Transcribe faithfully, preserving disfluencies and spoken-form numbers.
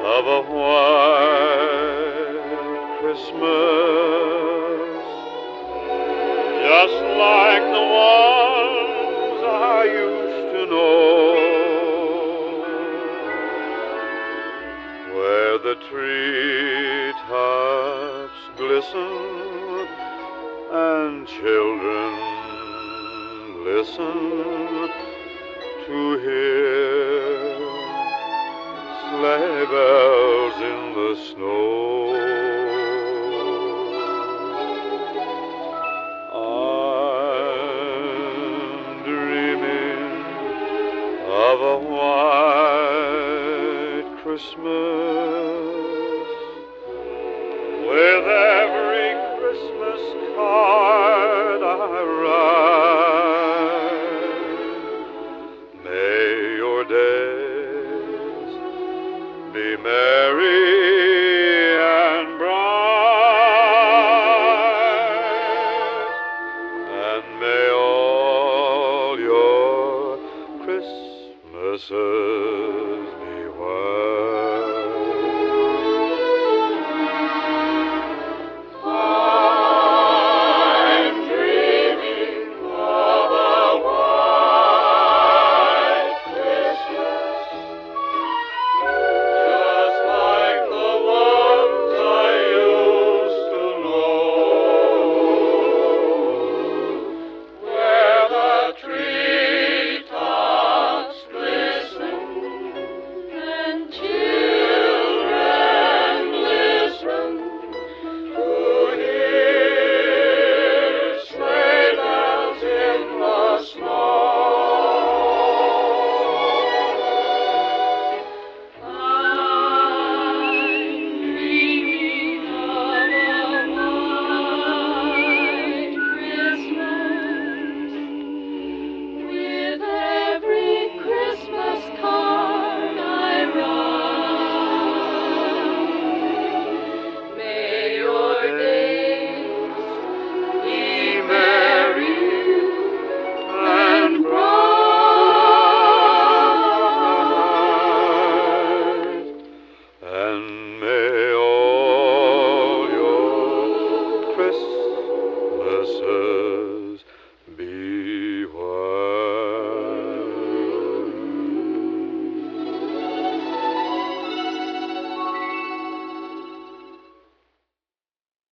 of a white Christmas, just like the ones I used to know, where the treetops glisten and children listen to hear sleigh bells in the snow. I'm dreaming of a white Christmas, with every Christmas card I write. May your days be merry and bright, and may all your Christmases be white. I'm dreaming of a white Christmas, just like the ones I used to know, where the treetops glisten and children listen to hear sleigh bells in the snow. I'm dreaming of a white Christmas, with every Christmas card I write. May your days be merry and bright, and may